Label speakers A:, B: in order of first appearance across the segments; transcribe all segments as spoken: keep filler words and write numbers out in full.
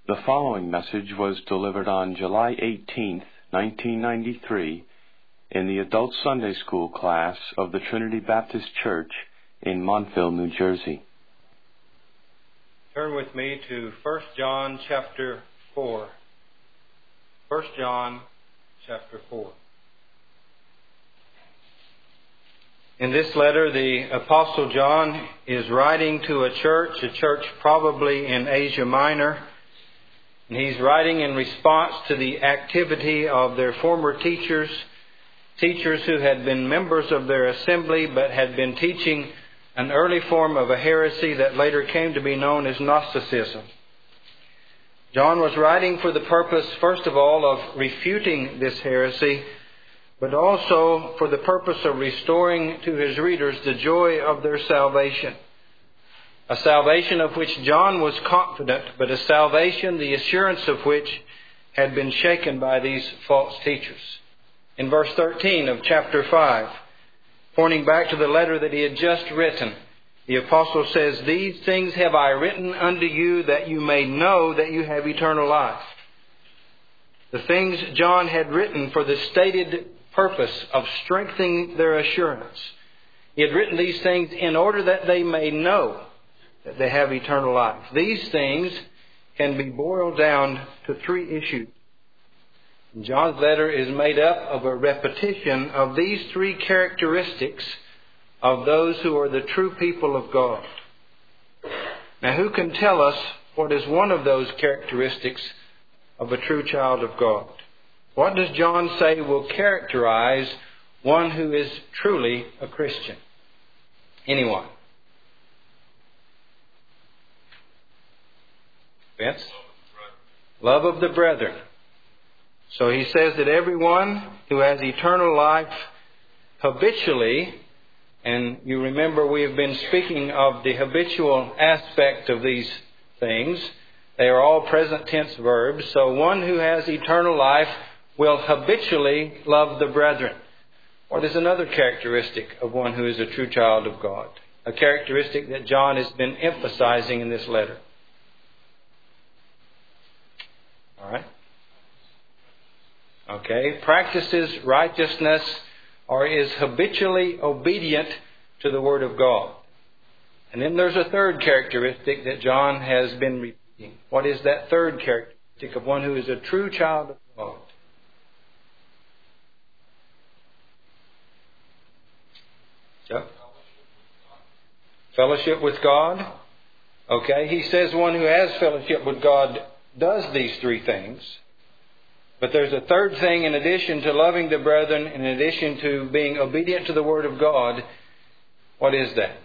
A: The following message was delivered on July eighteenth, nineteen ninety-three, in the Adult Sunday School class of the Trinity Baptist Church in Montville, New Jersey.
B: Turn with me to First John chapter four. First John chapter four. In this letter, the Apostle John is writing to a church, a church probably in Asia Minor. And he's writing in response to the activity of their former teachers, teachers who had been members of their assembly but had been teaching an early form of a heresy that later came to be known as Gnosticism. John was writing for the purpose, first of all, of refuting this heresy, but also for the purpose of restoring to his readers the joy of their salvation. A salvation of which John was confident, but a salvation, the assurance of which had been shaken by these false teachers. In verse thirteen of chapter five, pointing back to the letter that he had just written, the apostle says, "These things have I written unto you that you may know that you have eternal life." The things John had written for the stated purpose of strengthening their assurance. He had written these things in order that they may know that they have eternal life. These things can be boiled down to three issues. John's letter is made up of a repetition of these three characteristics of those who are the true people of God. Now, who can tell us what is one of those characteristics of a true child of God? What does John say will characterize one who is truly a Christian? Anyone? Vince? Love of the brethren. So he says that everyone who has eternal life habitually, and you remember we have been speaking of the habitual aspect of these things. They are all present tense verbs. So one who has eternal life will habitually love the brethren. What is another characteristic of one who is a true child of God? A characteristic that John has been emphasizing in this letter. All right. Okay. Practices righteousness or is habitually obedient to the Word of God. And then there's a third characteristic that John has been repeating. What is that third characteristic of one who is a true child of God? Chuck? Fellowship with God. Okay. He says one who has fellowship with God does these three things. But there's a third thing in addition to loving the brethren, in addition to being obedient to the Word of God. What is that?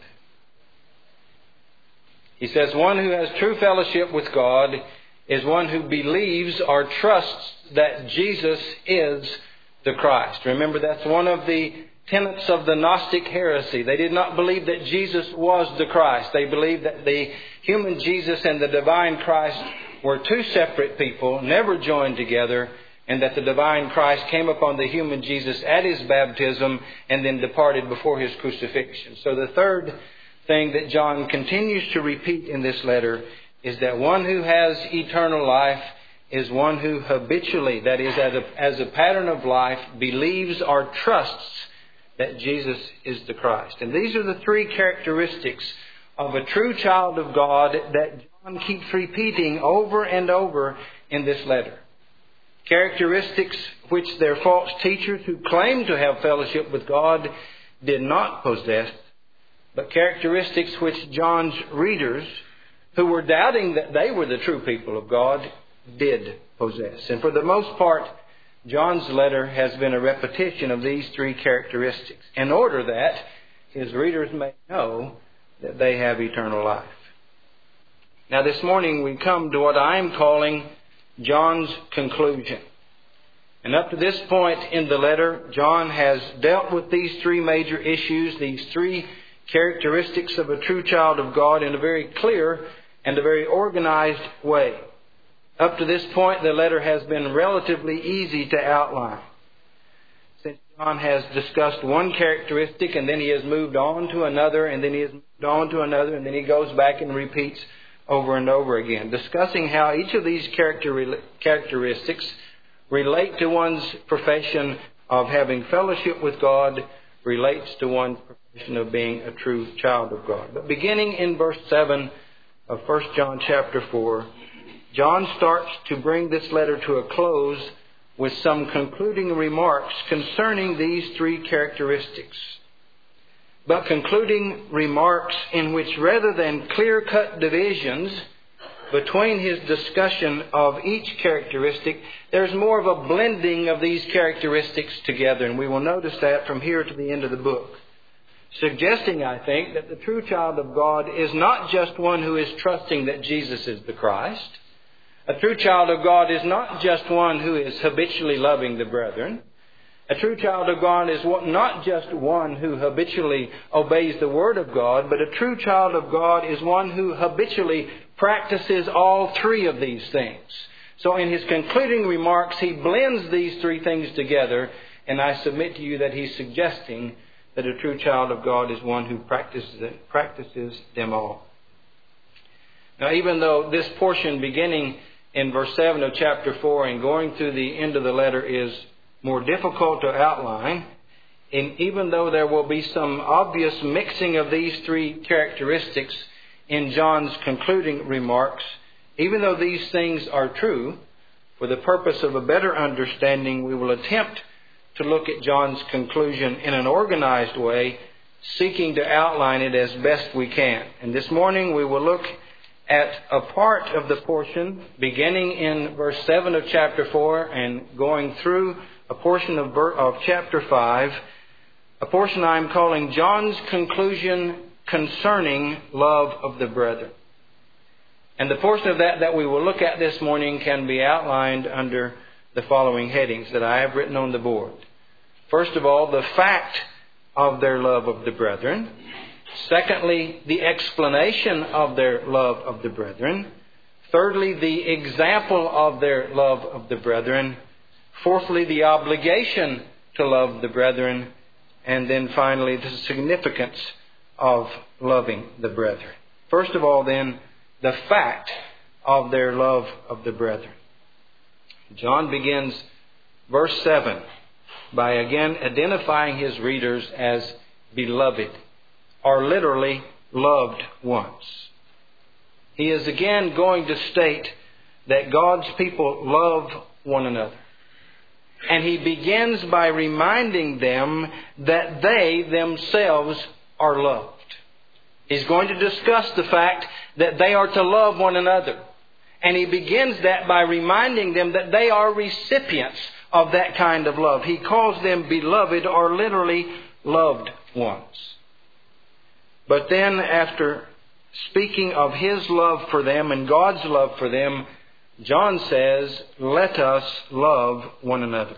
B: He says one who has true fellowship with God is one who believes or trusts that Jesus is the Christ. Remember, that's one of the tenets of the Gnostic heresy. They did not believe that Jesus was the Christ. They believed that the human Jesus and the divine Christ were two separate people, never joined together, and that the divine Christ came upon the human Jesus at his baptism and then departed before his crucifixion. So the third thing that John continues to repeat in this letter is that one who has eternal life is one who habitually, that is as a, as a pattern of life, believes or trusts that Jesus is the Christ. And these are the three characteristics of a true child of God that John keeps repeating over and over in this letter. Characteristics which their false teachers who claimed to have fellowship with God did not possess, but characteristics which John's readers, who were doubting that they were the true people of God, did possess. And for the most part, John's letter has been a repetition of these three characteristics in order that his readers may know that they have eternal life. Now this morning we come to what I am calling John's conclusion. And up to this point in the letter, John has dealt with these three major issues, these three characteristics of a true child of God in a very clear and a very organized way. Up to this point, the letter has been relatively easy to outline. Since John has discussed one characteristic and then he has moved on to another and then he has moved on to another and then he goes back and repeats over and over again, discussing how each of these character, characteristics relate to one's profession of having fellowship with God, relates to one's profession of being a true child of God. But beginning in verse seven of First John chapter four, John starts to bring this letter to a close with some concluding remarks concerning these three characteristics. But concluding remarks in which, rather than clear-cut divisions between his discussion of each characteristic, there's more of a blending of these characteristics together. And we will notice that from here to the end of the book. Suggesting, I think, that the true child of God is not just one who is trusting that Jesus is the Christ. A true child of God is not just one who is habitually loving the brethren. A true child of God is not just one who habitually obeys the Word of God, but a true child of God is one who habitually practices all three of these things. So in his concluding remarks, he blends these three things together, and I submit to you that he's suggesting that a true child of God is one who practices practices them all. Now, even though this portion beginning in verse seven of chapter four and going through the end of the letter is more difficult to outline, and even though there will be some obvious mixing of these three characteristics in John's concluding remarks, even though these things are true, for the purpose of a better understanding, we will attempt to look at John's conclusion in an organized way, seeking to outline it as best we can. And this morning we will look at a part of the portion beginning in verse seven of chapter four and going through a portion of, of chapter five, a portion I'm calling John's conclusion concerning love of the brethren. And the portion of that that we will look at this morning can be outlined under the following headings that I have written on the board. First of all, the fact of their love of the brethren. Secondly, the explanation of their love of the brethren. Thirdly, the example of their love of the brethren. Fourthly, the obligation to love the brethren. And then finally, the significance of loving the brethren. First of all, then, the fact of their love of the brethren. John begins verse seven by again identifying his readers as beloved, or literally loved ones. He is again going to state that God's people love one another. And he begins by reminding them that they themselves are loved. He's going to discuss the fact that they are to love one another. And he begins that by reminding them that they are recipients of that kind of love. He calls them beloved, or literally loved ones. But then, after speaking of his love for them and God's love for them, John says, let us love one another.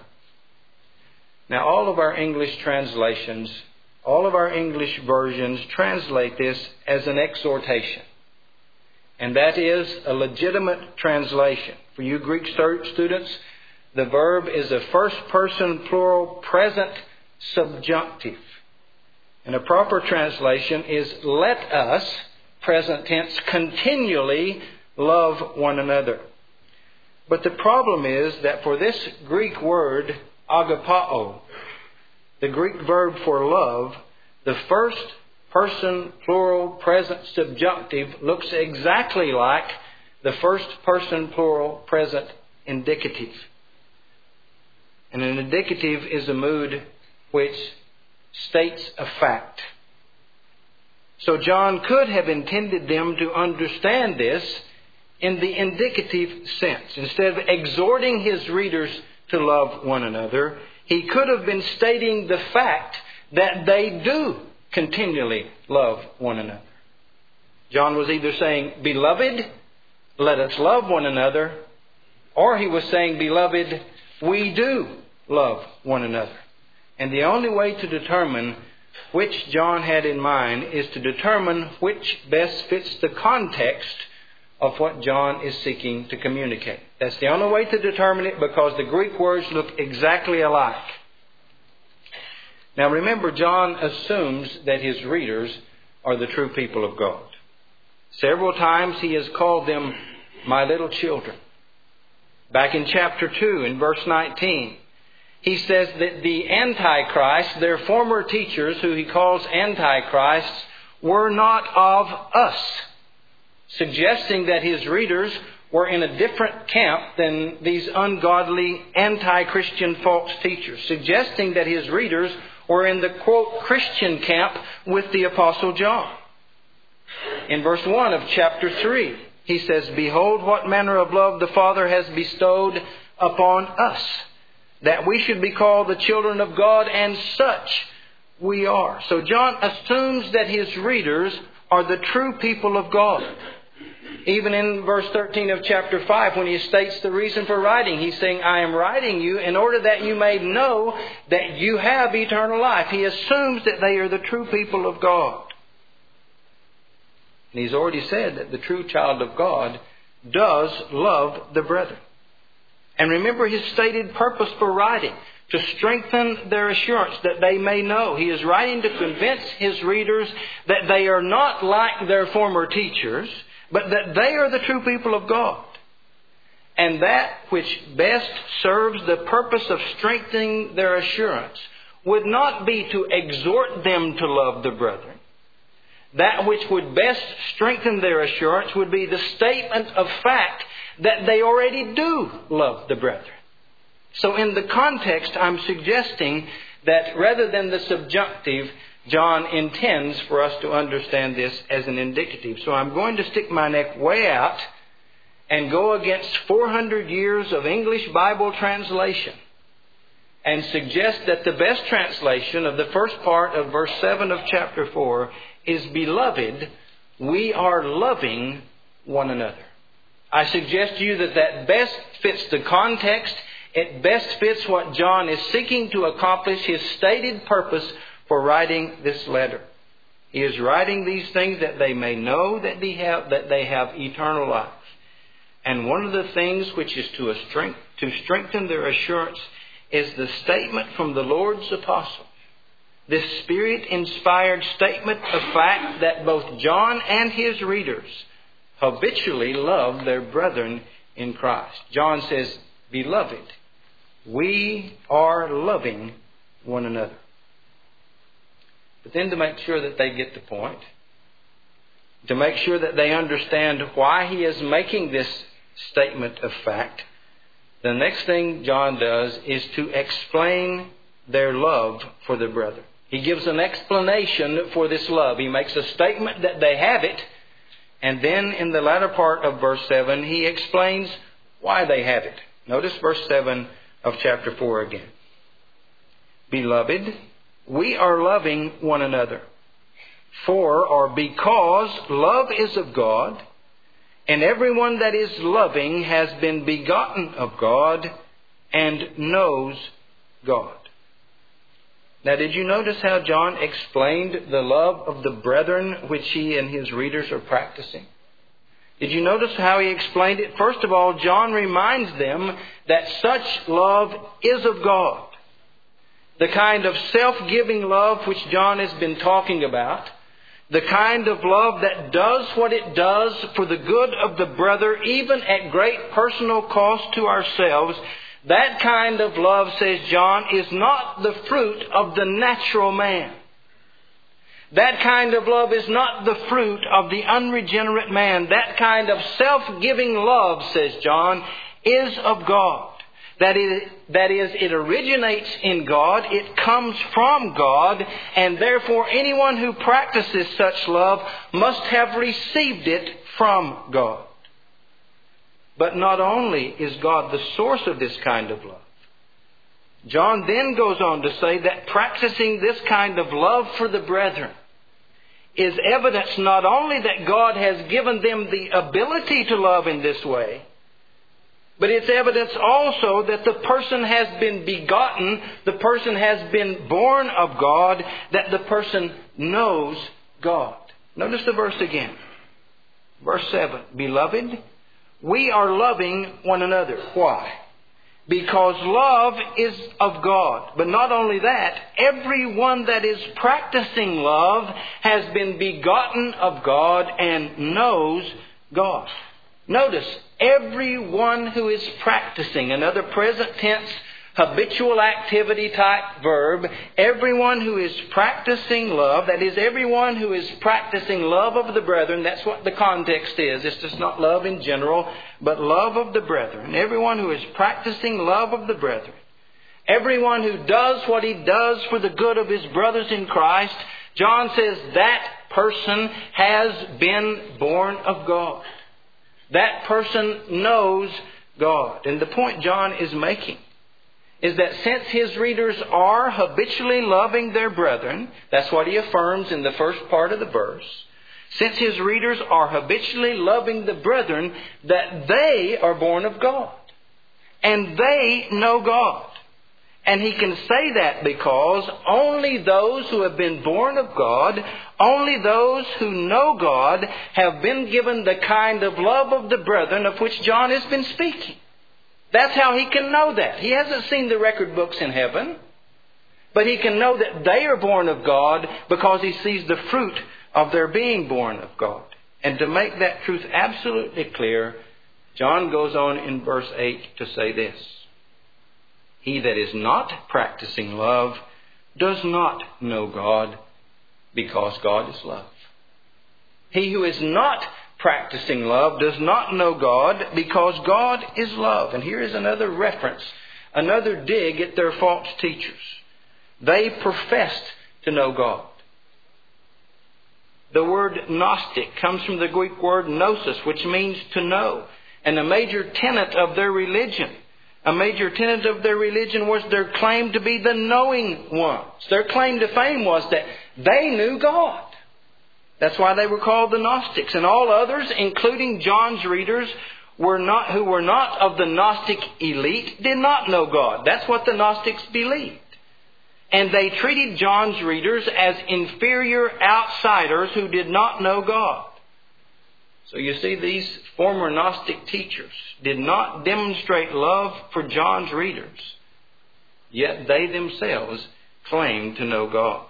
B: Now, all of our English translations, all of our English versions translate this as an exhortation. And that is a legitimate translation. For you Greek students, the verb is a first person plural present subjunctive. And a proper translation is let us, present tense, continually love one another. But the problem is that for this Greek word, agapao, the Greek verb for love, the first person plural present subjunctive looks exactly like the first person plural present indicative. And an indicative is a mood which states a fact. So John could have intended them to understand this in the indicative sense. Instead of exhorting his readers to love one another, he could have been stating the fact that they do continually love one another. John was either saying, beloved, let us love one another, or he was saying, beloved, we do love one another. And the only way to determine which John had in mind is to determine which best fits the context of what John is seeking to communicate. That's the only way to determine it, because the Greek words look exactly alike. Now remember, John assumes that his readers are the true people of God. Several times he has called them my little children. Back in chapter two, in verse nineteen, he says that the Antichrist, their former teachers, who he calls Antichrists, were not of us, suggesting that his readers were in a different camp than these ungodly anti-Christian false teachers, suggesting that his readers were in the, quote, Christian camp with the Apostle John. In verse one of chapter three, he says, "Behold, what manner of love the Father has bestowed upon us, that we should be called the children of God, and such we are." So John assumes that his readers are the true people of God. Even in verse thirteen of chapter five, when he states the reason for writing, he's saying, "I am writing you in order that you may know that you have eternal life." He assumes that they are the true people of God. And he's already said that the true child of God does love the brethren. And remember his stated purpose for writing: to strengthen their assurance that they may know. He is writing to convince his readers that they are not like their former teachers, but that they are the true people of God. And that which best serves the purpose of strengthening their assurance would not be to exhort them to love the brethren. That which would best strengthen their assurance would be the statement of fact that they already do love the brethren. So in the context, I'm suggesting that rather than the subjunctive, John intends for us to understand this as an indicative. So I'm going to stick my neck way out and go against four hundred years of English Bible translation and suggest that the best translation of the first part of verse seven of chapter four is, "Beloved, we are loving one another." I suggest to you that that best fits the context. It best fits what John is seeking to accomplish, his stated purpose for writing this letter. He is writing these things that they may know that they have, that they have eternal life. And one of the things which is to, a strength, to strengthen their assurance is the statement from the Lord's apostle. This Spirit-inspired statement of fact that both John and his readers habitually love their brethren in Christ. John says, "Beloved, we are loving one another." But then to make sure that they get the point, to make sure that they understand why he is making this statement of fact, the next thing John does is to explain their love for the brethren. He gives an explanation for this love. He makes a statement that they have it, and then in the latter part of verse seven, he explains why they have it. Notice verse seven of chapter four again. "Beloved, we are loving one another. For, or because, love is of God, and everyone that is loving has been begotten of God and knows God." Now, did you notice how John explained the love of the brethren which he and his readers are practicing? Did you notice how he explained it? First of all, John reminds them that such love is of God. The kind of self-giving love which John has been talking about, the kind of love that does what it does for the good of the brother, even at great personal cost to ourselves, that kind of love, says John, is not the fruit of the natural man. That kind of love is not the fruit of the unregenerate man. That kind of self-giving love, says John, is of God. That is, that is, it originates in God, it comes from God, and therefore anyone who practices such love must have received it from God. But not only is God the source of this kind of love, John then goes on to say that practicing this kind of love for the brethren is evidence not only that God has given them the ability to love in this way, but it's evidence also that the person has been begotten, the person has been born of God, that the person knows God. Notice the verse again. Verse seven. "Beloved, we are loving one another." Why? because love is of God. But not only that, everyone that is practicing love has been begotten of God and knows God. Notice, everyone who is practicing, another present tense, habitual activity type verb, everyone who is practicing love, that is, everyone who is practicing love of the brethren, that's what the context is. It's just not love in general, but love of the brethren. Everyone who is practicing love of the brethren. Everyone who does what he does for the good of his brothers in Christ, John says that person has been born of God. That person knows God. And the point John is making is that since his readers are habitually loving their brethren, that's what he affirms in the first part of the verse, since his readers are habitually loving the brethren, that they are born of God. And they know God. And he can say that because only those who have been born of God, only those who know God, have been given the kind of love of the brethren of which John has been speaking. That's how he can know that. He hasn't seen the record books in heaven, but he can know that they are born of God because he sees the fruit of their being born of God. And to make that truth absolutely clear, John goes on in verse eight to say this: he that is not practicing love does not know God, because God is love. He who is not practicing love does not know God, because God is love. And here is another reference, another dig at their false teachers. They professed to know God. The word Gnostic comes from the Greek word gnosis, which means to know. And a major tenet of their religion, a major tenet of their religion was their claim to be the knowing ones. Their claim to fame was that they knew God. That's why they were called the Gnostics. And all others, including John's readers, were not, who were not of the Gnostic elite, did not know God. That's what the Gnostics believed. And they treated John's readers as inferior outsiders who did not know God. So you see, these former Gnostic teachers did not demonstrate love for John's readers, yet they themselves claimed to know God.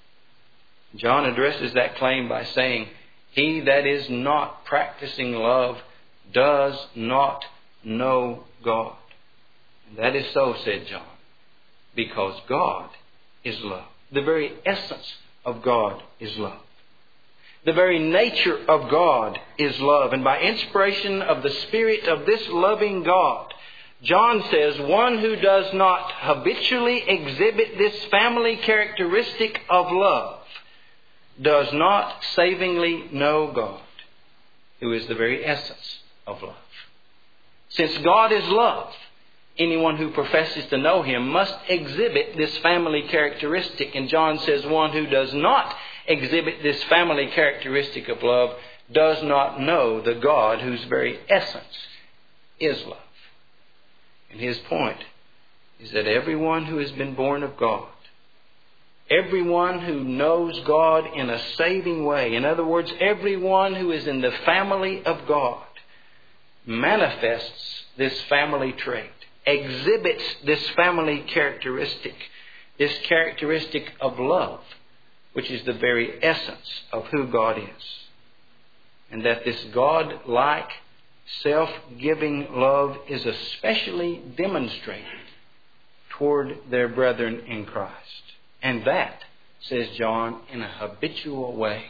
B: John addresses that claim by saying, he that is not practicing love does not know God. And that is so, said John, because God is love. The very essence of God is love. The very nature of God is love. And by inspiration of the Spirit of this loving God, John says, one who does not habitually exhibit this family characteristic of love does not savingly know God, who is the very essence of love. Since God is love, anyone who professes to know Him must exhibit this family characteristic. And John says one who does not exhibit this family characteristic of love does not know the God whose very essence is love. And his point is that everyone who has been born of God, everyone who knows God in a saving way, in other words, everyone who is in the family of God, manifests this family trait, exhibits this family characteristic, this characteristic of love, which is the very essence of who God is. And that this God-like, self-giving love is especially demonstrated toward their brethren in Christ. And that, says John, in a habitual way.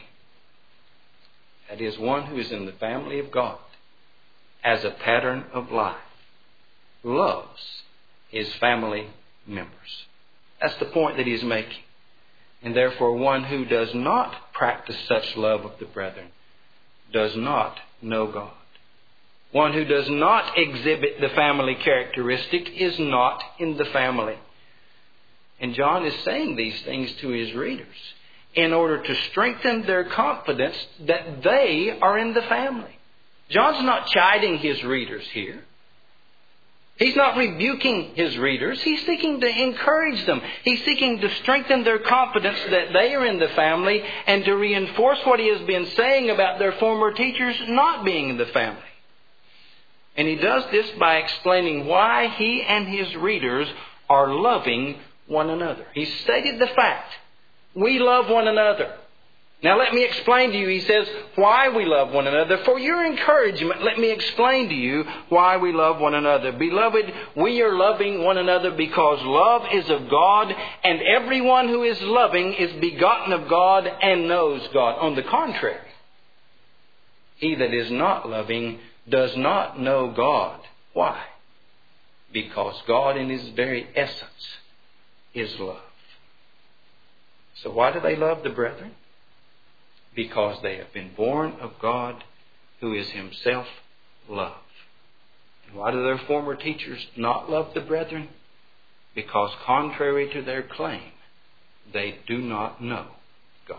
B: That is, one who is in the family of God as a pattern of life loves his family members. That's the point that he's making. And therefore, one who does not practice such love of the brethren does not know God. One who does not exhibit the family characteristic is not in the family. And John is saying these things to his readers in order to strengthen their confidence that they are in the family. John's not chiding his readers here. He's not rebuking his readers. He's seeking to encourage them. He's seeking to strengthen their confidence that they are in the family and to reinforce what he has been saying about their former teachers not being in the family. And he does this by explaining why he and his readers are loving one another. He stated the fact, we love one another. Now let me explain to you, he says, why we love one another. For your encouragement, let me explain to you why we love one another. Beloved, we are loving one another because love is of God, and everyone who is loving is begotten of God and knows God. On the contrary, he that is not loving does not know God. Why? Because God in His very essence is love. So why do they love the brethren? Because they have been born of God, who is Himself love. And why do their former teachers not love the brethren? Because contrary to their claim, they do not know God.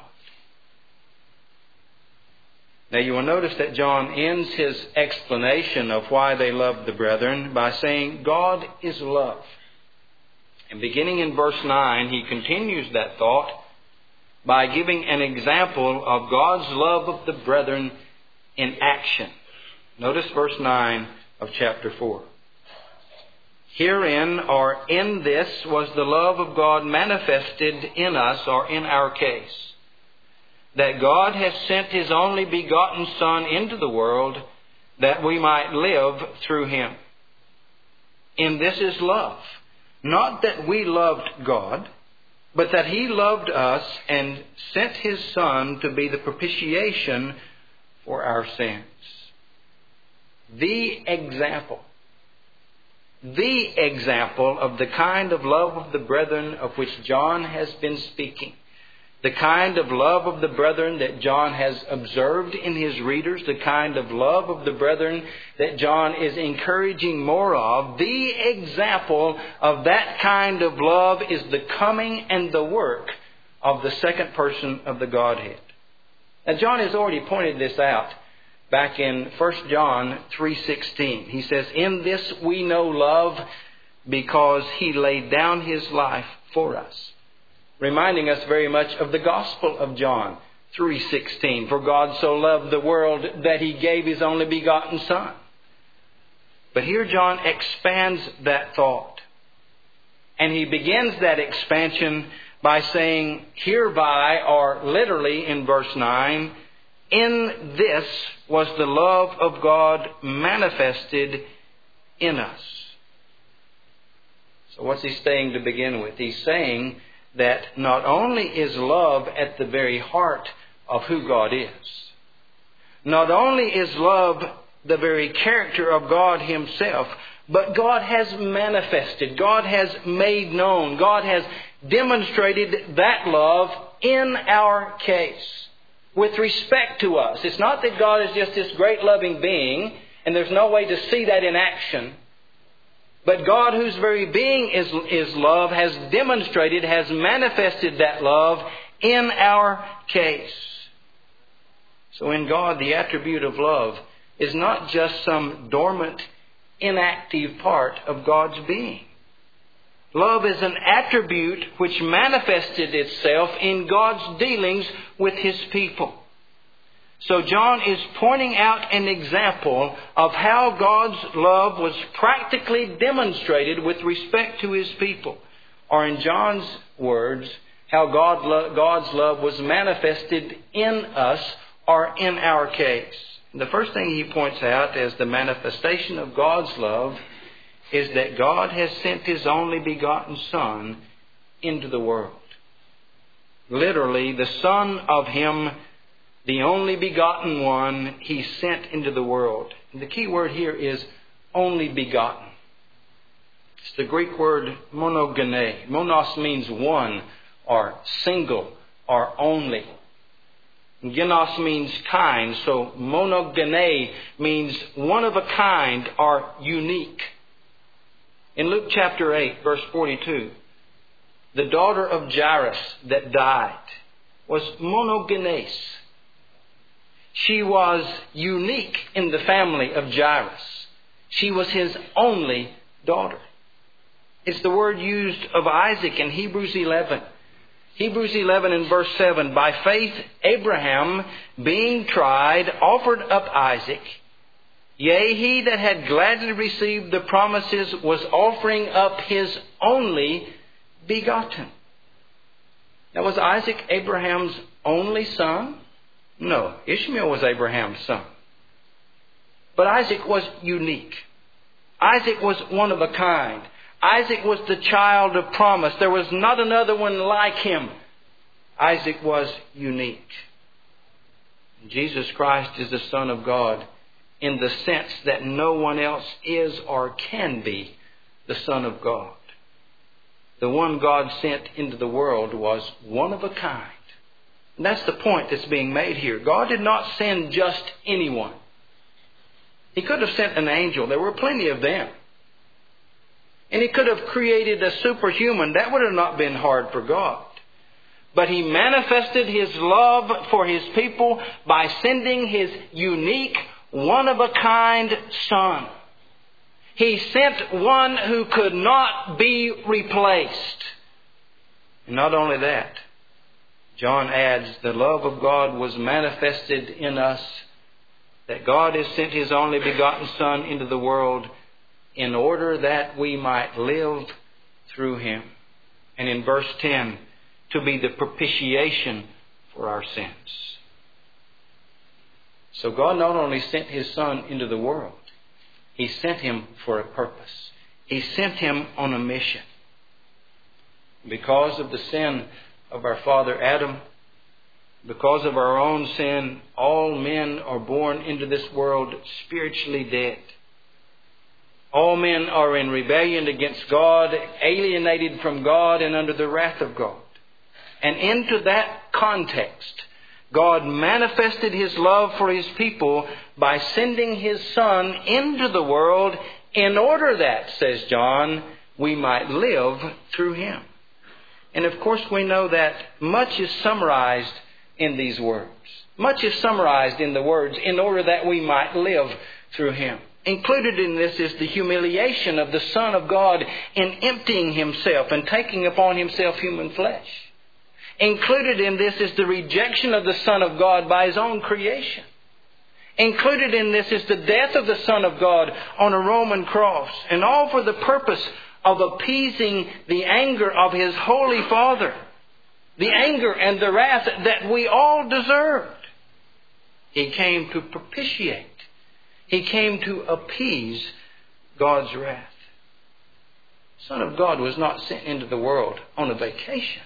B: Now you will notice that John ends his explanation of why they love the brethren by saying, God is love. And beginning in verse nine, he continues that thought by giving an example of God's love of the brethren in action. Notice verse nine of chapter four. Herein, or in this, was the love of God manifested in us, or in our case, that God has sent His only begotten Son into the world, that we might live through Him. In this is love. Not that we loved God, but that He loved us and sent His Son to be the propitiation for our sins. The example. The example of the kind of love of the brethren of which John has been speaking. The kind of love of the brethren that John has observed in his readers. The kind of love of the brethren that John is encouraging more of. The example of that kind of love is the coming and the work of the second person of the Godhead. Now John has already pointed this out back in First John three sixteen. He says, in this we know love because He laid down His life for us. Reminding us very much of the Gospel of John three sixteen. For God so loved the world that He gave His only begotten Son. But here John expands that thought. And he begins that expansion by saying, hereby, or literally in verse nine, in this was the love of God manifested in us. So what's he saying to begin with? He's saying that not only is love at the very heart of who God is, not only is love the very character of God Himself, but God has manifested, God has made known, God has demonstrated that love in our case with respect to us. It's not that God is just this great loving being and there's no way to see that in action. But God, whose very being is, is love, has demonstrated, has manifested that love in our case. So in God, the attribute of love is not just some dormant, inactive part of God's being. Love is an attribute which manifested itself in God's dealings with His people. So John is pointing out an example of how God's love was practically demonstrated with respect to His people. Or in John's words, how God, God's love was manifested in us, or in our case. The first thing he points out as the manifestation of God's love is that God has sent His only begotten Son into the world. Literally, the Son of Him, the only begotten one, He sent into the world. And the key word here is only begotten. It's the Greek word monogene. Monos means one, or single, or only. Genos means kind, so monogene means one of a kind, or unique. In Luke chapter eight, verse forty-two, the daughter of Jairus that died was monogenes. She was unique in the family of Jairus. She was his only daughter. It's the word used of Isaac in Hebrews eleven. Hebrews eleven and verse seven, by faith Abraham, being tried, offered up Isaac. Yea, he that had gladly received the promises was offering up his only begotten. Now, was Isaac Abraham's only son? No, Ishmael was Abraham's son. But Isaac was unique. Isaac was one of a kind. Isaac was the child of promise. There was not another one like him. Isaac was unique. Jesus Christ is the Son of God in the sense that no one else is or can be the Son of God. The one God sent into the world was one of a kind. And that's the point that's being made here. God did not send just anyone. He could have sent an angel. There were plenty of them. And He could have created a superhuman. That would have not been hard for God. But He manifested His love for His people by sending His unique, one-of-a-kind Son. He sent one who could not be replaced. And not only that, John adds, the love of God was manifested in us, that God has sent His only begotten Son into the world in order that we might live through Him. And in verse ten, to be the propitiation for our sins. So God not only sent His Son into the world, He sent Him for a purpose. He sent Him on a mission. Because of the sin of our father Adam, because of our own sin, all men are born into this world spiritually dead. All men are in rebellion against God, alienated from God and under the wrath of God. And into that context, God manifested His love for His people by sending His Son into the world in order that, says John, we might live through Him. And of course we know that much is summarized in these words. Much is summarized in the words, in order that we might live through Him. Included in this is the humiliation of the Son of God in emptying Himself and taking upon Himself human flesh. Included in this is the rejection of the Son of God by His own creation. Included in this is the death of the Son of God on a Roman cross. And all for the purpose of appeasing the anger of His Holy Father. The anger and the wrath that we all deserved. He came to propitiate. He came to appease God's wrath. The Son of God was not sent into the world on a vacation.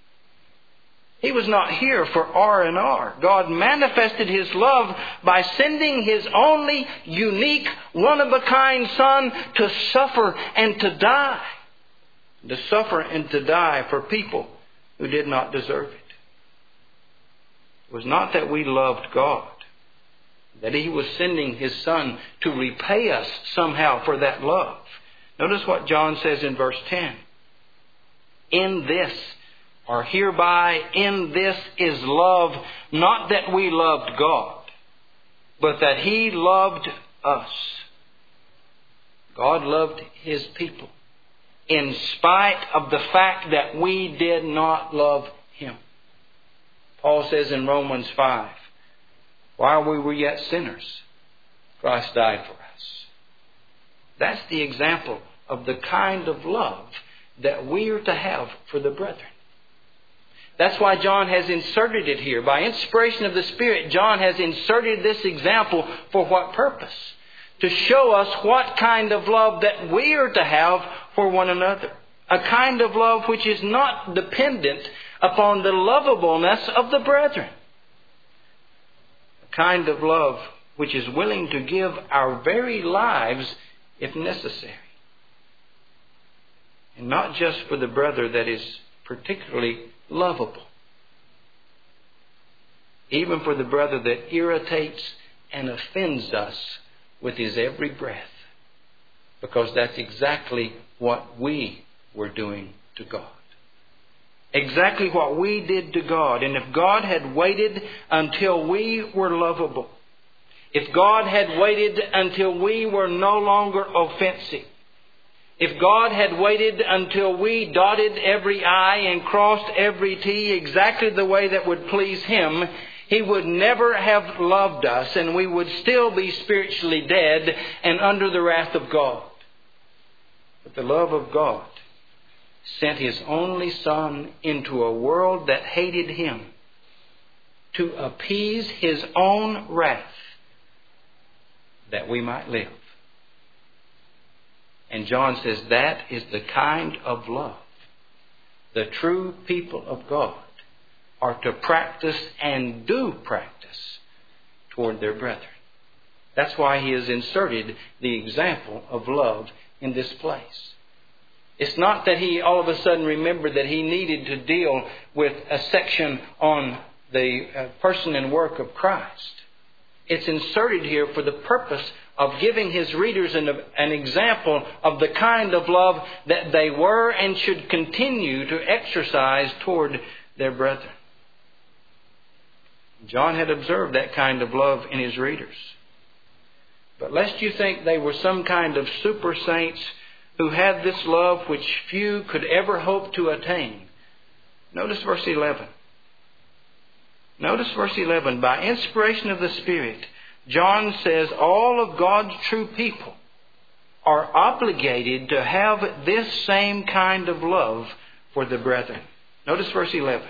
B: He was not here for R and R. God manifested His love by sending His only unique, one-of-a-kind Son to suffer and to die. To suffer and to die for people who did not deserve it. It was not that we loved God, that He was sending His Son to repay us somehow for that love. Notice what John says in verse ten. In this, or hereby, in this is love, not that we loved God, but that He loved us. God loved His people in spite of the fact that we did not love Him. Paul says in Romans five, while we were yet sinners, Christ died for us. That's the example of the kind of love that we are to have for the brethren. That's why John has inserted it here. By inspiration of the Spirit, John has inserted this example for what purpose? To show us what kind of love that we are to have for one another. A kind of love which is not dependent upon the lovableness of the brethren. A kind of love which is willing to give our very lives if necessary. And not just for the brother that is particularly lovable. Even for the brother that irritates and offends us with his every breath. Because that's exactly what we were doing to God. Exactly what we did to God. And if God had waited until we were lovable, if God had waited until we were no longer offensive, if God had waited until we dotted every I and crossed every T exactly the way that would please Him, He He would never have loved us, and we would still be spiritually dead and under the wrath of God. But the love of God sent His only Son into a world that hated Him to appease His own wrath that we might live. And John says that is the kind of love the true people of God are to practice and do practice toward their brethren. That's why he has inserted the example of love in this place. It's not that he all of a sudden remembered that he needed to deal with a section on the uh, person and work of Christ. It's inserted here for the purpose of giving his readers an, an example of the kind of love that they were and should continue to exercise toward their brethren. John had observed that kind of love in his readers. But lest you think they were some kind of super saints who had this love which few could ever hope to attain, notice verse eleven. Notice verse eleven. By inspiration of the Spirit, John says all of God's true people are obligated to have this same kind of love for the brethren. Notice verse eleven.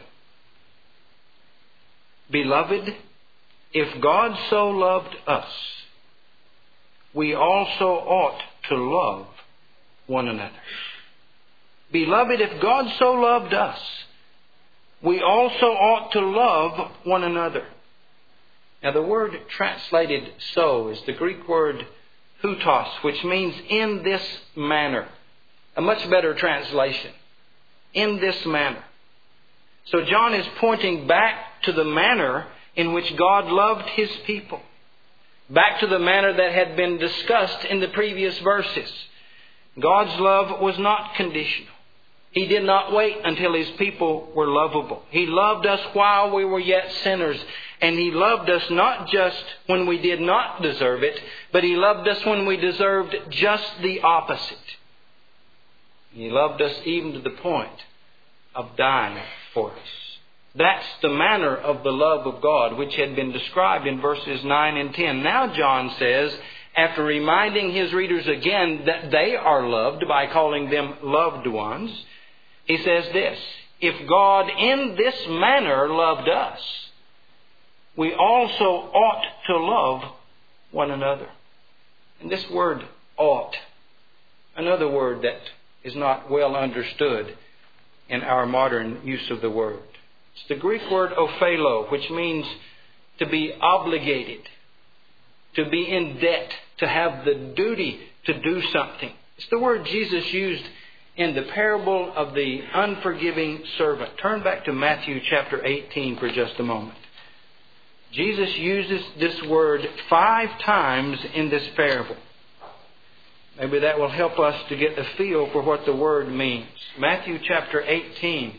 B: Beloved, if God so loved us, we also ought to love one another. Beloved, if God so loved us, we also ought to love one another. Now the word translated so is the Greek word hutos, which means in this manner. A much better translation. In this manner. So John is pointing back to the manner in which God loved His people. Back to the manner that had been discussed in the previous verses. God's love was not conditional. He did not wait until His people were lovable. He loved us while we were yet sinners. And He loved us not just when we did not deserve it, but He loved us when we deserved just the opposite. He loved us even to the point of dying for us. That's the manner of the love of God which had been described in verses nine and ten. Now John says, after reminding his readers again that they are loved by calling them loved ones, he says this: if God in this manner loved us, we also ought to love one another. And this word ought, another word that is not well understood in our modern use of the word. It's the Greek word ophelo, which means to be obligated, to be in debt, to have the duty to do something. It's the word Jesus used in the parable of the unforgiving servant. Turn back to Matthew chapter eighteen for just a moment. Jesus uses this word five times in this parable. Maybe that will help us to get a feel for what the word means. Matthew chapter eighteen.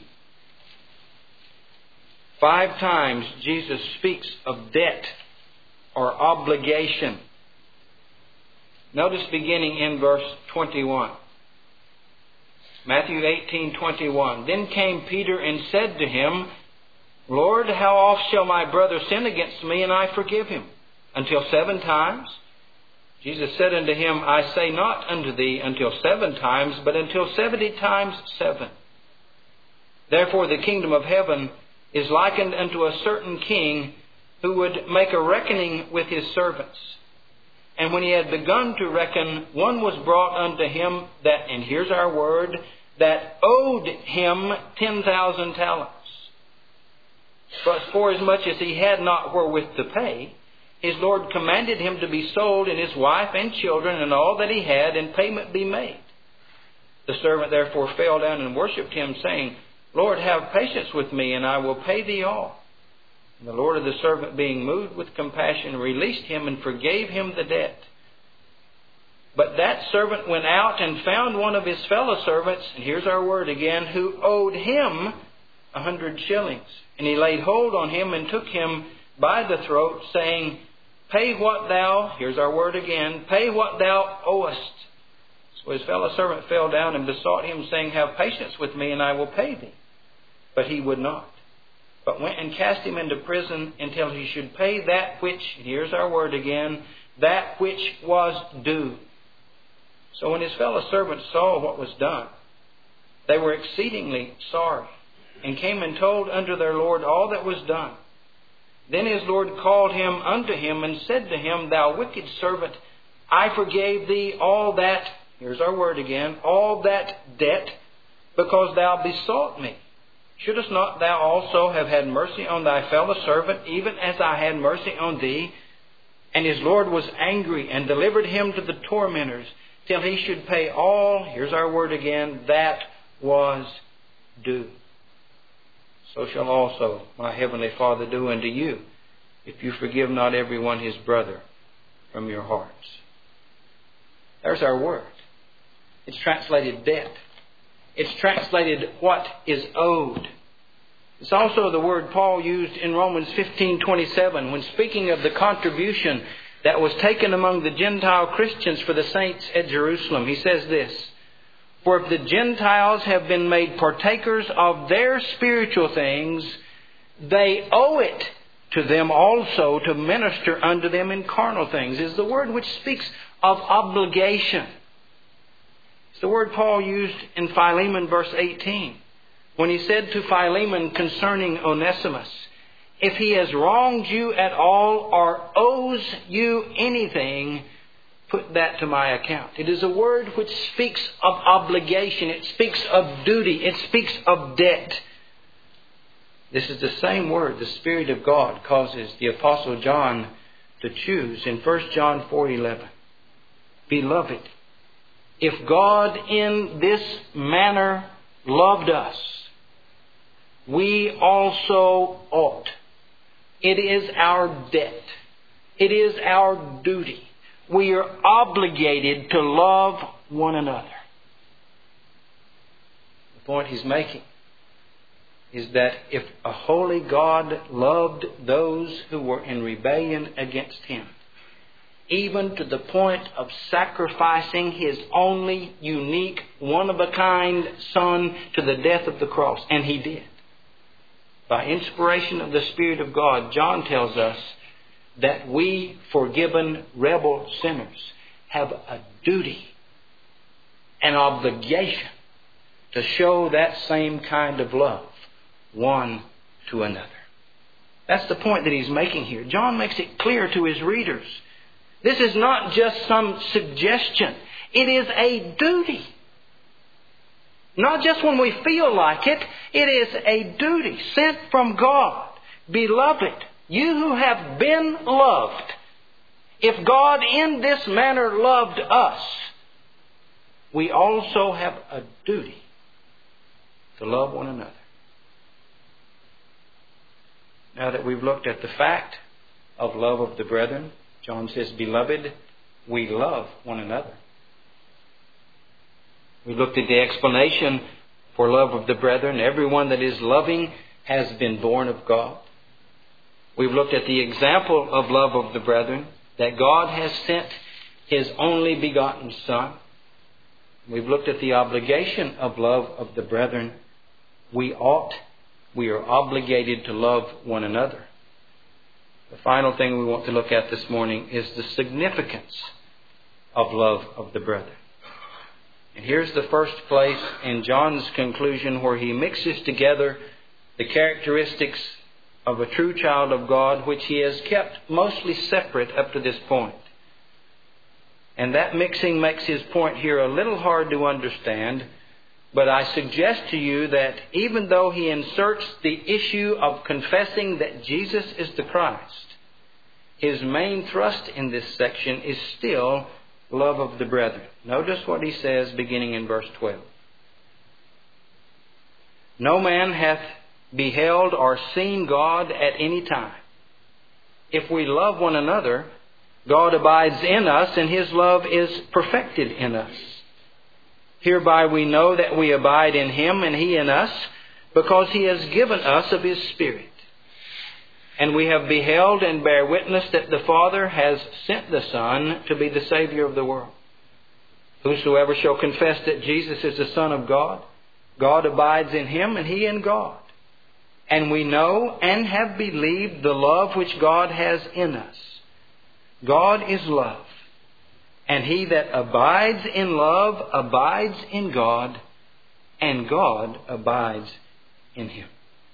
B: Five times Jesus speaks of debt or obligation. Notice beginning in verse twenty-one. Matthew eighteen twenty-one. Then came Peter and said to Him, Lord, how oft shall my brother sin against me, and I forgive him? Until seven times? Jesus said unto him, I say not unto thee until seven times, but until seventy times seven. Therefore the kingdom of heaven is likened unto a certain king who would make a reckoning with his servants. And when he had begun to reckon, one was brought unto him that, and here's our word, that owed him ten thousand talents. But for as much as he had not wherewith to pay, his Lord commanded him to be sold, and his wife and children, and all that he had, and payment be made. The servant therefore fell down and worshipped him, saying, Lord, have patience with me, and I will pay thee all. And the Lord of the servant, being moved with compassion, released him and forgave him the debt. But that servant went out and found one of his fellow servants, and here's our word again, who owed him a hundred shillings. And he laid hold on him and took him by the throat, saying, Pay what thou, here's our word again, pay what thou owest. So his fellow servant fell down and besought him, saying, Have patience with me, and I will pay thee. But he would not. but went and cast him into prison until he should pay that which, here's our word again, that which was due. So when his fellow servants saw what was done, they were exceedingly sorry, and came and told unto their Lord all that was done. Then his Lord called him unto him, and said to him, Thou wicked servant, I forgave thee all that, here's our word again, all that debt, because thou besought me. Shouldest not thou also have had mercy on thy fellow servant, even as I had mercy on thee? And his Lord was angry, and delivered him to the tormentors, till he should pay all, here's our word again, that was due. So shall also my heavenly Father do unto you, if you forgive not every one his brother from your hearts. There's our word. It's translated debt. It's translated what is owed. It's also the word Paul used in Romans fifteen twenty-seven when speaking of the contribution that was taken among the Gentile Christians for the saints at Jerusalem. He says this, For if the Gentiles have been made partakers of their spiritual things, they owe it to them also to minister unto them in carnal things, is the word which speaks of obligation. It's the word Paul used in Philemon verse eighteen, when he said to Philemon concerning Onesimus, If he has wronged you at all or owes you anything, put that to my account. It is a word which speaks of obligation. It speaks of duty. It speaks of debt. This is the same word the Spirit of God causes the Apostle John to choose in First John four eleven. Beloved, if God in this manner loved us, we also ought. It is our debt. It is our duty. We are obligated to love one another. The point he's making is that if a holy God loved those who were in rebellion against Him, even to the point of sacrificing His only unique, one-of-a-kind Son to the death of the cross, and He did. By inspiration of the Spirit of God, John tells us that we, forgiven rebel sinners, have a duty, an obligation to show that same kind of love one to another. That's the point that he's making here. John makes it clear to his readers. This is not just some suggestion. It is a duty. Not just when we feel like it. It is a duty sent from God. Beloved, you who have been loved, if God in this manner loved us, we also have a duty to love one another. Now that we've looked at the fact of love of the brethren, John says, Beloved, we love one another. We looked at the explanation for love of the brethren. Everyone that is loving has been born of God. We've looked at the example of love of the brethren, that God has sent His only begotten Son. We've looked at the obligation of love of the brethren. We ought, we are obligated to love one another. The final thing we want to look at this morning is the significance of love of the brethren. And here's the first place in John's conclusion where he mixes together the characteristics of a true child of God, which he has kept mostly separate up to this point. And that mixing makes his point here a little hard to understand, but I suggest to you that even though he inserts the issue of confessing that Jesus is the Christ, his main thrust in this section is still love of the brethren. Notice what he says beginning in verse twelve. No man hath beheld or seen God at any time. If we love one another, God abides in us, and His love is perfected in us. Hereby we know that we abide in Him and He in us, because He has given us of His Spirit. And we have beheld and bear witness that the Father has sent the Son to be the Savior of the world. Whosoever shall confess that Jesus is the Son of God, God abides in him and He in God. And we know and have believed the love which God has in us. God is love. And he that abides in love abides in God, and God abides in him.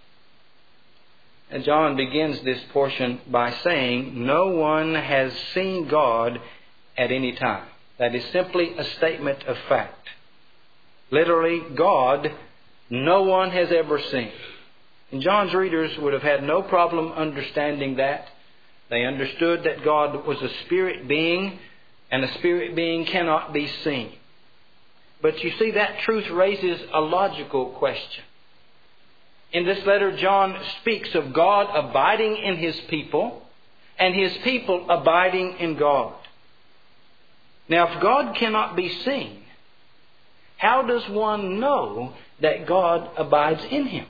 B: And John begins this portion by saying, no one has seen God at any time. That is simply a statement of fact. Literally, God, no one has ever seen. And John's readers would have had no problem understanding that. They understood that God was a spirit being, and a spirit being cannot be seen. But you see, that truth raises a logical question. In this letter, John speaks of God abiding in his people, and his people abiding in God. Now, if God cannot be seen, how does one know that God abides in him?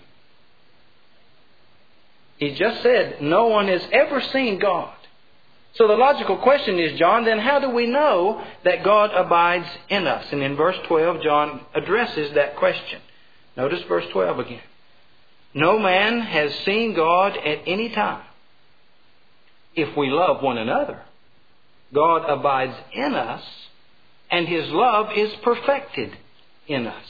B: He just said, no one has ever seen God. So the logical question is, John, then how do we know that God abides in us? And in verse twelve, John addresses that question. Notice verse twelve again. No man has seen God at any time. If we love one another, God abides in us, and his love is perfected in us.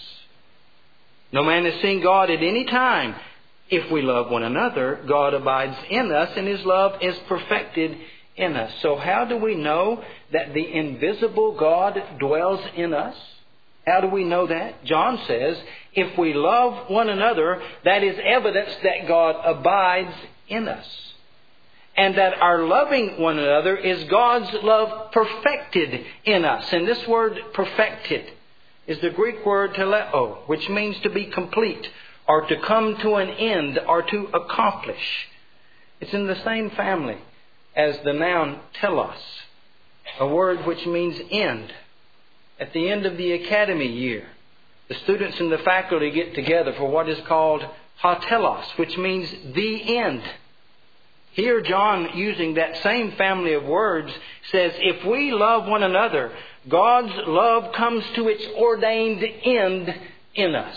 B: No man has seen God at any time. If we love one another, God abides in us, and his love is perfected in us. So how do we know that the invisible God dwells in us? How do we know that? John says, if we love one another, that is evidence that God abides in us. And that our loving one another is God's love perfected in us. And this word perfected is the Greek word teleo, which means to be complete, or to come to an end, or to accomplish. It's in the same family as the noun telos, a word which means end. At the end of the academy year, the students and the faculty get together for what is called hatelos, which means the end. Here John, using that same family of words, says, if we love one another, God's love comes to its ordained end in us.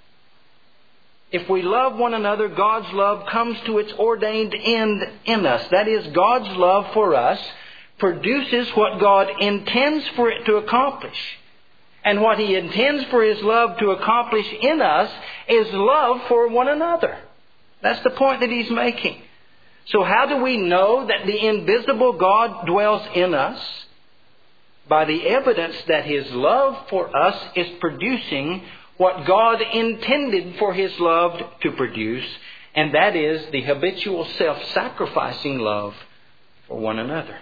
B: If we love one another, God's love comes to its ordained end in us. That is, God's love for us produces what God intends for it to accomplish. And what he intends for his love to accomplish in us is love for one another. That's the point that he's making. So how do we know that the invisible God dwells in us? By the evidence that his love for us is producing what God intended for his love to produce, and that is the habitual self-sacrificing love for one another.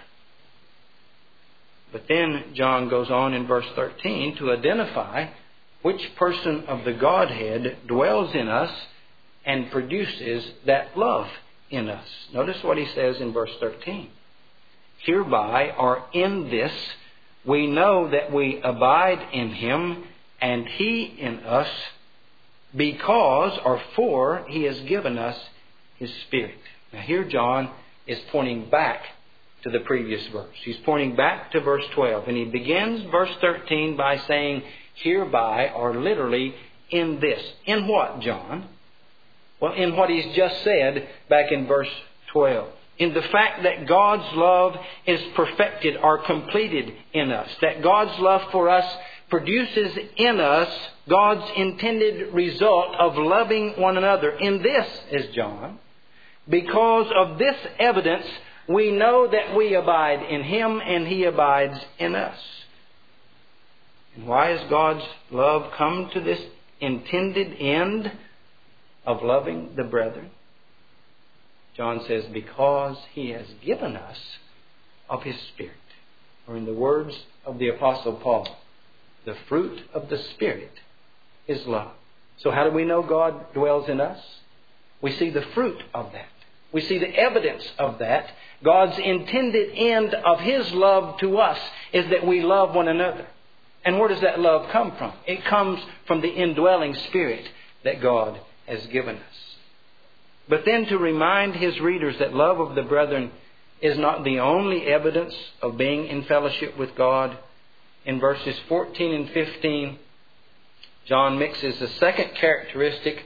B: But then John goes on in verse thirteen to identify which person of the Godhead dwells in us and produces that love in us. Notice what he says in verse thirteen. Hereby, or in this, we know that we abide in him and he in us, because or for he has given us his Spirit. Now here John is pointing back to the previous verse. He's pointing back to verse twelve. And he begins verse thirteen by saying, hereby, or literally, in this. In what, John? Well, in what he's just said back in verse twelve. In the fact that God's love is perfected or completed in us. That God's love for us produces in us God's intended result of loving one another. In this, is John, because of this evidence, we know that we abide in him and he abides in us. And why has God's love come to this intended end of loving the brethren? John says, because he has given us of his Spirit. Or in the words of the Apostle Paul, the fruit of the Spirit is love. So how do we know God dwells in us? We see the fruit of that. We see the evidence of that. God's intended end of his love to us is that we love one another. And where does that love come from? It comes from the indwelling Spirit that God has given us. But then to remind his readers that love of the brethren is not the only evidence of being in fellowship with God, in verses fourteen and fifteen, John mixes a second characteristic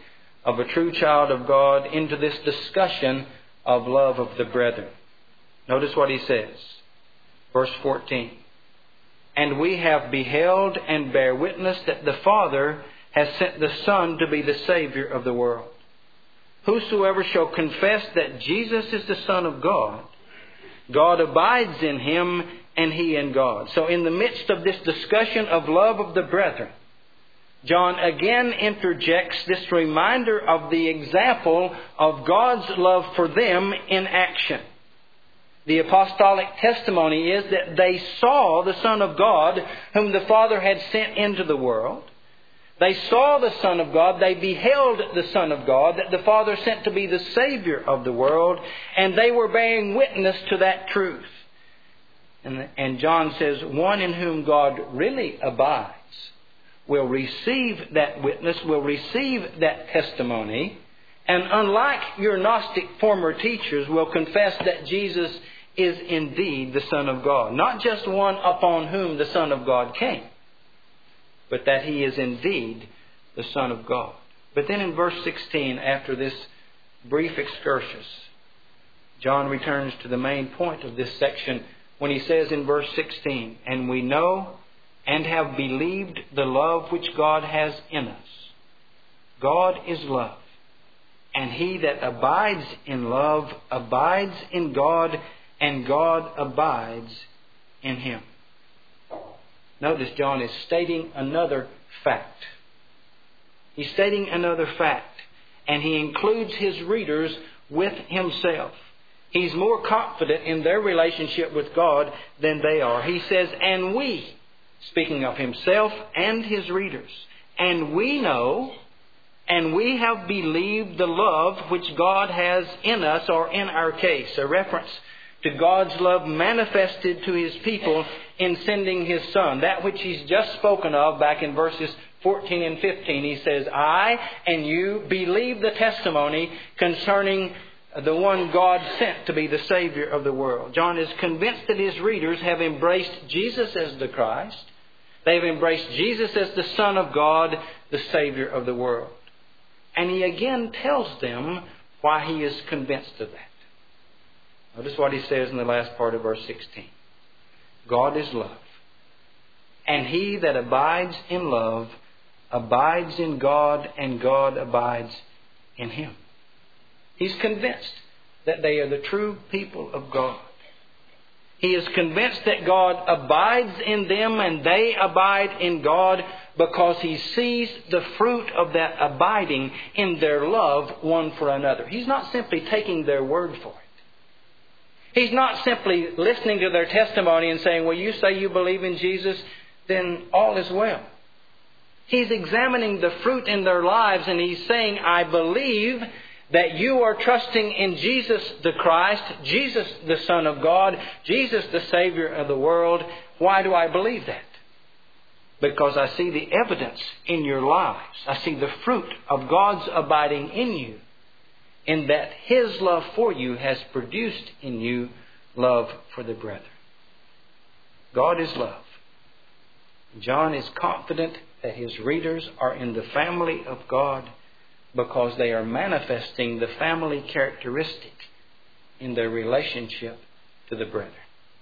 B: of a true child of God into this discussion of love of the brethren. Notice what he says. Verse fourteen. And we have beheld and bear witness that the Father has sent the Son to be the Savior of the world. Whosoever shall confess that Jesus is the Son of God, God abides in him and he in God. So in the midst of this discussion of love of the brethren, John again interjects this reminder of the example of God's love for them in action. The apostolic testimony is that they saw the Son of God whom the Father had sent into the world. They saw the Son of God. They beheld the Son of God that the Father sent to be the Savior of the world. And they were bearing witness to that truth. And, and John says, one in whom God really abides will receive that witness, will receive that testimony. And unlike your Gnostic former teachers, will confess that Jesus is indeed the Son of God. Not just one upon whom the Son of God came, but that He is indeed the Son of God. But then in verse sixteen, after this brief excursus, John returns to the main point of this section when he says in verse sixteen, and we know and have believed the love which God has in us. God is love. And he that abides in love abides in God, and God abides in him. Notice John is stating another fact. He's stating another fact, and he includes his readers with himself. He's more confident in their relationship with God than they are. He says, and we, speaking of himself and his readers, and we know and we have believed the love which God has in us, or in our case, a reference to God's love manifested to His people in sending His Son. That which He's just spoken of back in verses fourteen and fifteen. He says, I and you believe the testimony concerning the one God sent to be the Savior of the world. John is convinced that his readers have embraced Jesus as the Christ. They've embraced Jesus as the Son of God, the Savior of the world. And he again tells them why he is convinced of that. Notice what he says in the last part of verse sixteen. God is love. And he that abides in love abides in God, and God abides in him. He's convinced that they are the true people of God. He is convinced that God abides in them and they abide in God, because he sees the fruit of that abiding in their love one for another. He's not simply taking their word for it. He's not simply listening to their testimony and saying, well, you say you believe in Jesus, then all is well. He's examining the fruit in their lives, and he's saying, I believe that you are trusting in Jesus the Christ, Jesus the Son of God, Jesus the Savior of the world. Why do I believe that? Because I see the evidence in your lives. I see the fruit of God's abiding in you, in that His love for you has produced in you love for the brethren. God is love. John is confident that his readers are in the family of God, because they are manifesting the family characteristic in their relationship to the brethren.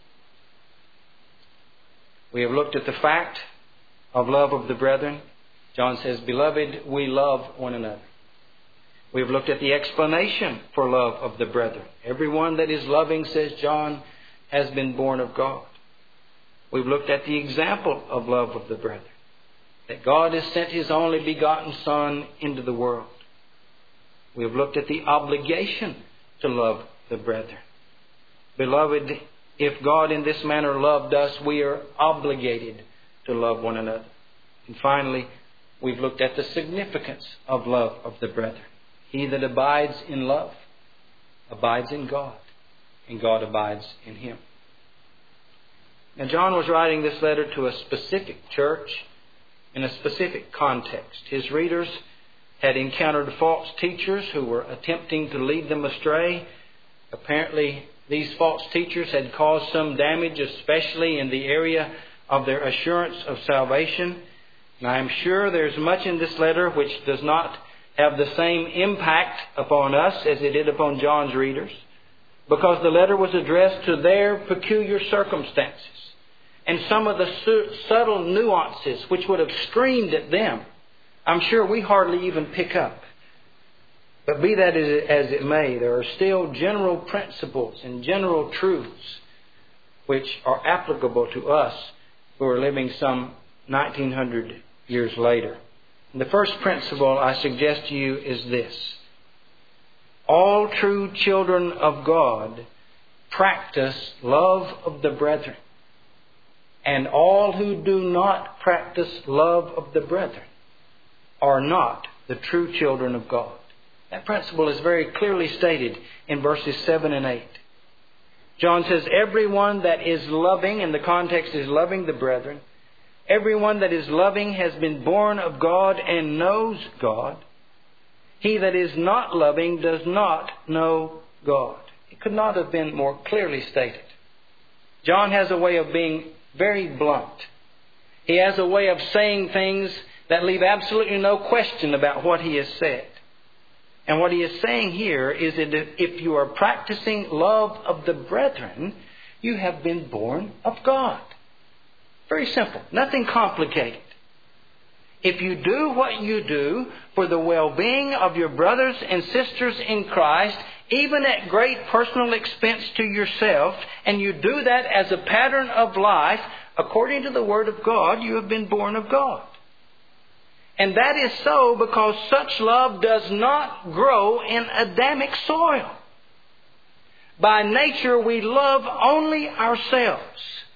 B: We have looked at the fact of love of the brethren. John says, Beloved, we love one another. We have looked at the explanation for love of the brethren. Everyone that is loving, says John, has been born of God. We've looked at the example of love of the brethren, that God has sent His only begotten Son into the world. We have looked at the obligation to love the brethren. Beloved, if God in this manner loved us, we are obligated to love one another. And finally, we've looked at the significance of love of the brethren. He that abides in love abides in God, and God abides in him. Now, John was writing this letter to a specific church in a specific context. His readers had encountered false teachers who were attempting to lead them astray. Apparently, these false teachers had caused some damage, especially in the area of their assurance of salvation. And I am sure there's much in this letter which does not have the same impact upon us as it did upon John's readers, because the letter was addressed to their peculiar circumstances and some of the su- subtle nuances which would have screamed at them, I'm sure we hardly even pick up. But be that as it may, there are still general principles and general truths which are applicable to us who are living some nineteen hundred years later. And the first principle I suggest to you is this: all true children of God practice love of the brethren, and all who do not practice love of the brethren are not the true children of God. That principle is very clearly stated in verses seven and eight. John says, everyone that is loving, in the context is loving the brethren, everyone that is loving has been born of God and knows God. He that is not loving does not know God. It could not have been more clearly stated. John has a way of being very blunt. He has a way of saying things that leave absolutely no question about what he has said. And what he is saying here is that if you are practicing love of the brethren, you have been born of God. Very simple. Nothing complicated. If you do what you do for the well-being of your brothers and sisters in Christ, even at great personal expense to yourself, and you do that as a pattern of life, according to the Word of God, you have been born of God. And that is so because such love does not grow in Adamic soil. By nature, we love only ourselves.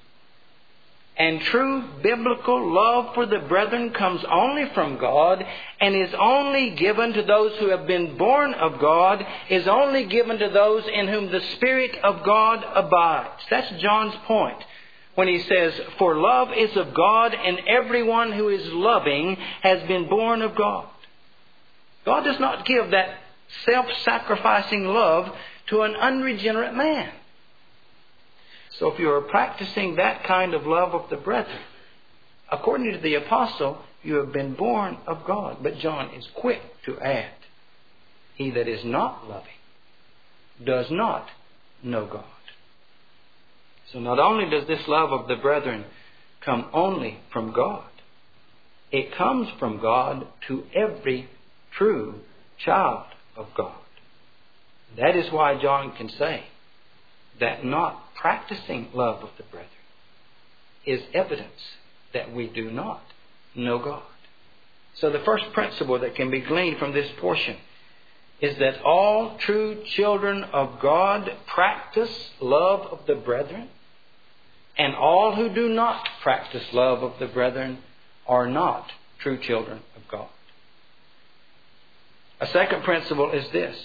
B: And true biblical love for the brethren comes only from God and is only given to those who have been born of God, is only given to those in whom the Spirit of God abides. That's John's point when he says, for love is of God, and everyone who is loving has been born of God. God does not give that self-sacrificing love to an unregenerate man. So if you are practicing that kind of love of the brethren, according to the apostle, you have been born of God. But John is quick to add, he that is not loving does not know God. So not only does this love of the brethren come only from God, it comes from God to every true child of God. That is why John can say that not practicing love of the brethren is evidence that we do not know God. So the first principle that can be gleaned from this portion is that all true children of God practice love of the brethren, and all who do not practice love of the brethren are not true children of God. A second principle is this: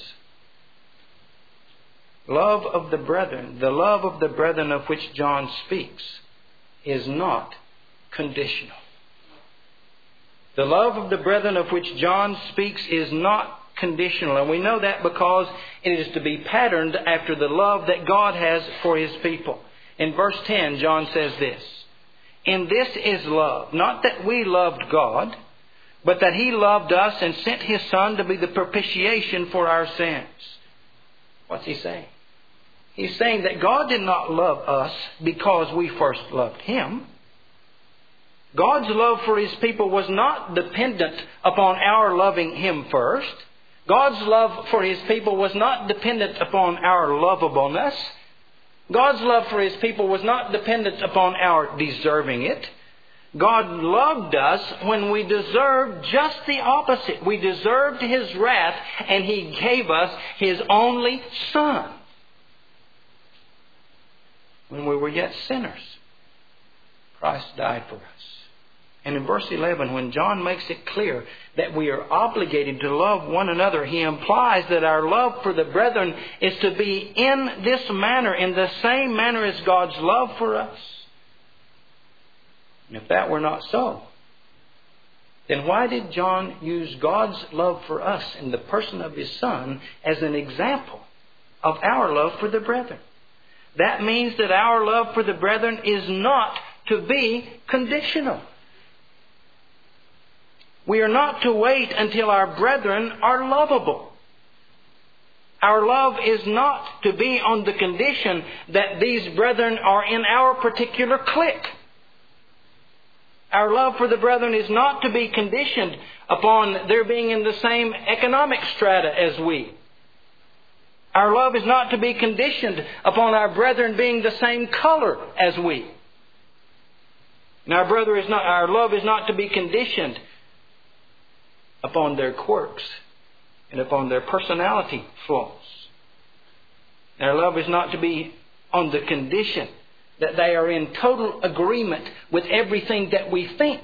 B: love of the brethren, the love of the brethren of which John speaks, is not conditional. The love of the brethren of which John speaks is not conditional. And we know that because it is to be patterned after the love that God has for His people. In verse ten, John says this: in this is love, not that we loved God, but that He loved us and sent His Son to be the propitiation for our sins. What's He saying? He's saying that God did not love us because we first loved Him. God's love for His people was not dependent upon our loving Him first. God's love for His people was not dependent upon our lovableness. God's love for His people was not dependent upon our deserving it. God loved us when we deserved just the opposite. We deserved His wrath, and He gave us His only Son. When we were yet sinners, Christ died for us. And in verse eleven, when John makes it clear that we are obligated to love one another, he implies that our love for the brethren is to be in this manner, in the same manner as God's love for us. And if that were not so, then why did John use God's love for us in the person of His Son as an example of our love for the brethren? That means that our love for the brethren is not to be conditional. We are not to wait until our brethren are lovable. Our love is not to be on the condition that these brethren are in our particular clique. Our love for the brethren is not to be conditioned upon their being in the same economic strata as we. Our love is not to be conditioned upon our brethren being the same color as we. And our brother is not, our love is not to be conditioned upon their quirks and upon their personality flaws. Our love is not to be on the condition that they are in total agreement with everything that we think.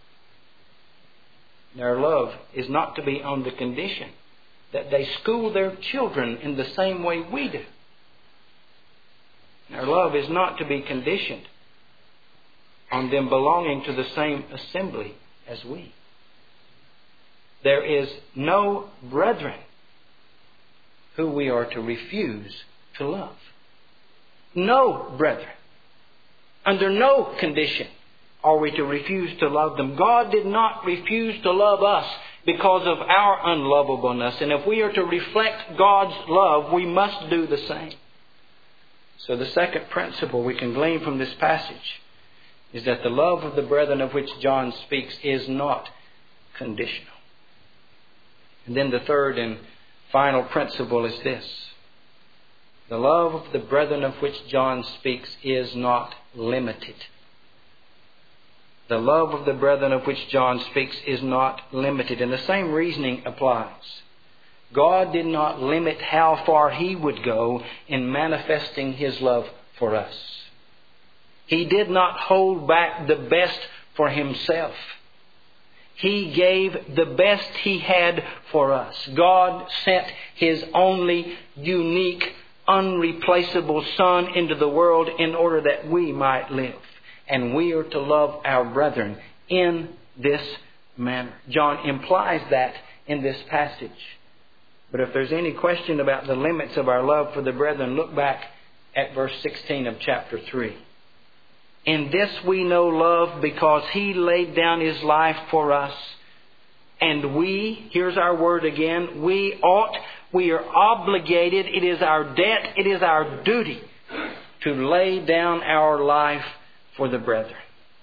B: And our love is not to be on the condition that they school their children in the same way we do. And our love is not to be conditioned on them belonging to the same assembly as we. There is no brethren who we are to refuse to love. No brethren. Under no condition are we to refuse to love them. God did not refuse to love us because of our unlovableness. And if we are to reflect God's love, we must do the same. So the second principle we can glean from this passage is that the love of the brethren of which John speaks is not conditional. And then the third and final principle is this. The love of the brethren of which John speaks is not limited. The love of the brethren of which John speaks is not limited. And the same reasoning applies. God did not limit how far He would go in manifesting His love for us. He did not hold back the best for Himself. He gave the best He had for us. God sent His only unique, unreplaceable Son into the world in order that we might live. And we are to love our brethren in this manner. John implies that in this passage. But if there's any question about the limits of our love for the brethren, look back at verse sixteen of chapter three. In this we know love because He laid down His life for us. And we, here's our word again, we ought, we are obligated, it is our debt, it is our duty to lay down our life for the brethren.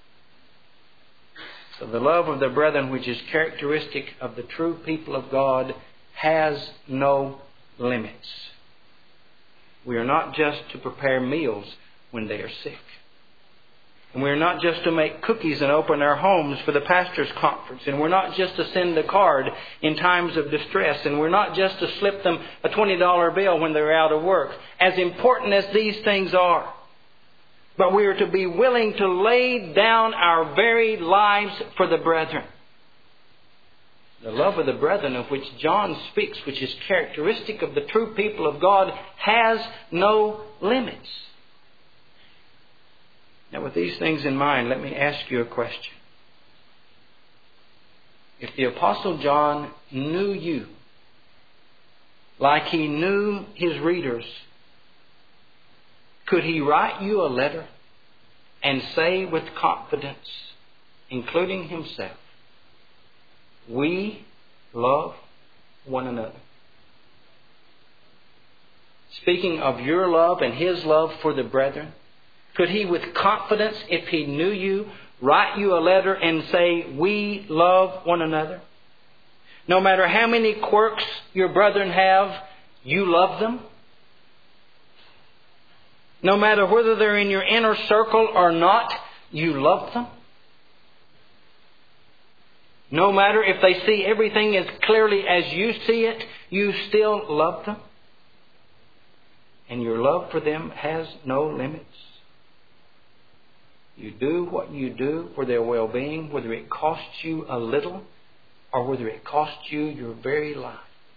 B: So the love of the brethren, which is characteristic of the true people of God, has no limits. We are not just to prepare meals when they are sick. And we're not just to make cookies and open our homes for the pastor's conference. And we're not just to send a card in times of distress. And we're not just to slip them a twenty dollar bill when they're out of work. As important as these things are. But we are to be willing to lay down our very lives for the brethren. The love of the brethren of which John speaks, which is characteristic of the true people of God, has no limits. Now, with these things in mind, let me ask you a question. If the Apostle John knew you like he knew his readers, could he write you a letter and say with confidence, including himself, we love one another? Speaking of your love and his love for the brethren, could he with confidence, if he knew you, write you a letter and say, we love one another? No matter how many quirks your brethren have, you love them? No matter whether they're in your inner circle or not, you love them? No matter if they see everything as clearly as you see it, you still love them? And your love for them has no limits. You do what you do for their well-being, whether it costs you a little or whether it costs you your very life.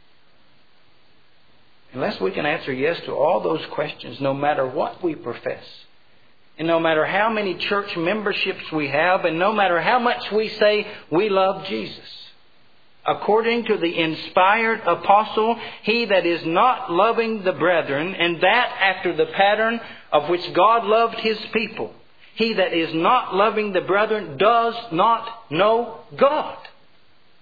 B: Unless we can answer yes to all those questions, no matter what we profess, and no matter how many church memberships we have, and no matter how much we say we love Jesus, according to the inspired apostle, he that is not loving the brethren, and that after the pattern of which God loved His people, he that is not loving the brethren does not know God.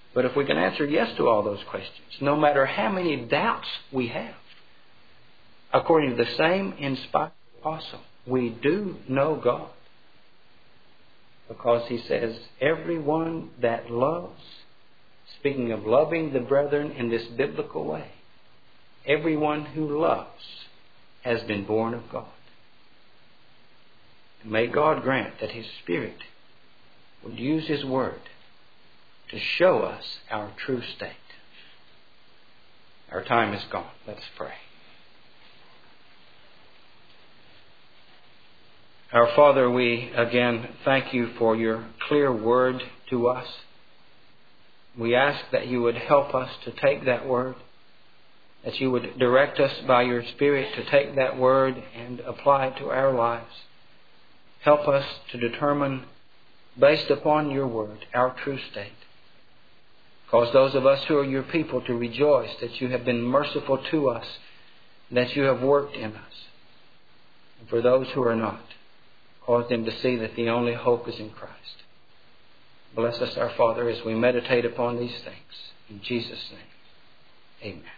B: But if we can answer yes to all those questions, no matter how many doubts we have, according to the same inspired apostle, we do know God. Because he says, everyone that loves, speaking of loving the brethren in this biblical way, everyone who loves has been born of God. And may God grant that His Spirit would use His Word to show us our true state. Our time is gone. Let's pray. Our Father, we again thank You for Your clear Word to us. We ask that You would help us to take that Word, that You would direct us by Your Spirit to take that Word and apply it to our lives. Help us to determine, based upon Your Word, our true state. Cause those of us who are Your people to rejoice that You have been merciful to us, that You have worked in us. And for those who are not, cause them to see that the only hope is in Christ. Bless us, our Father, as we meditate upon these things. In Jesus' name, amen.